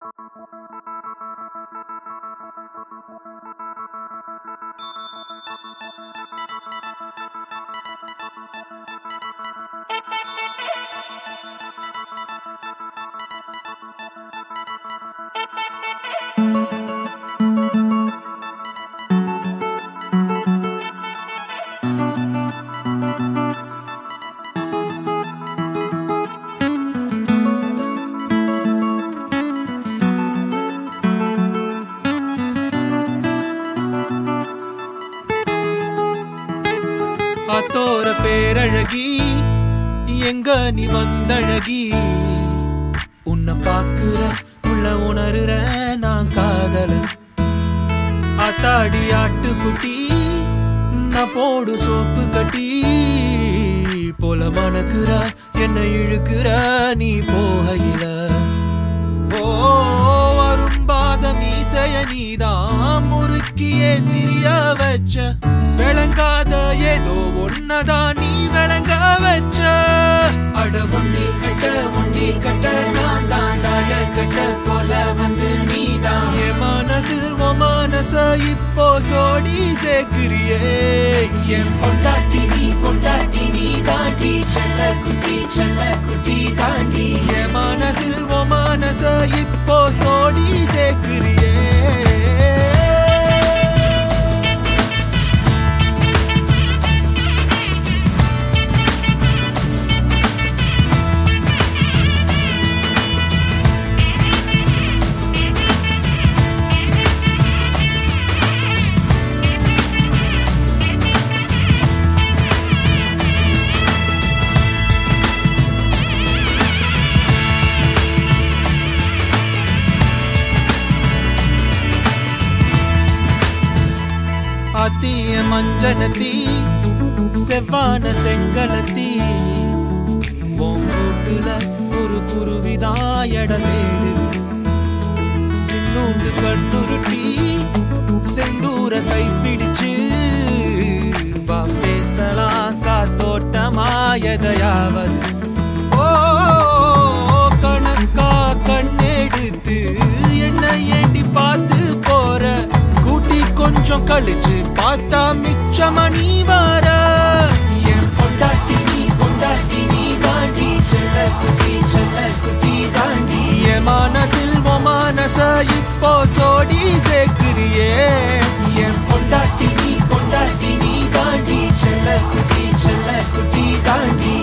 ஆத்தோர பேரழகி எங்க நீ வந்தழகி உன்னை பாக்குற உள்ள உணர்ற நான் காதல ஆத்தாடி ஆட்டுக்குட்டி நான் போடு சோப்பு கட்டி போல மணக்குற என்ன இழுக்குற நீ போகையில ஓ வரும்பாத மீசைய நீதான் முறுக்கியே திரிய வச்ச விளங்காத ஏதோ ஒன்னதான் நீ விளங்க வச்ச அட ஒன்னே கட்ட நான் தான் தாழ கட்ட போல வந்து நீதான் என் மனசில் உன் மனச இப்போ சோடி சேர்க்கிறியே என் பொண்டாட்டி நீ தாண்டி செல்ல குட்டி தாண்டி என் மனசில் உன் மனச இப்போ சோடி சேர்க்கிறியே ஆத்திய மஞ்சனத்தி செவ்வான செங்கலத்தி பூட்டுல ஒரு குருவிதான் இடமேடு சின்னூண்டு கண்ணுருட்டி செந்தூர கைப்பிடிச்சு வா பேசலாம் காத்தோட்டமாயதையாவது ஓ கணக்கா கண்ணெடுத்து என்ன ஏண்டி பார்த்து போற கூட்டி கொஞ்சம் கழிச்சு பார்த்தா மிச்சமா நீ வர என் பொண்டாட்டி நீ தாண்டி செல்ல குட்டி தாண்டி என் மனசில் உன் மனச இப்போ சோடி சேர்க்கிறியே என் பொண்டாட்டி நீ தாண்டி செல்ல குட்டி தாண்டி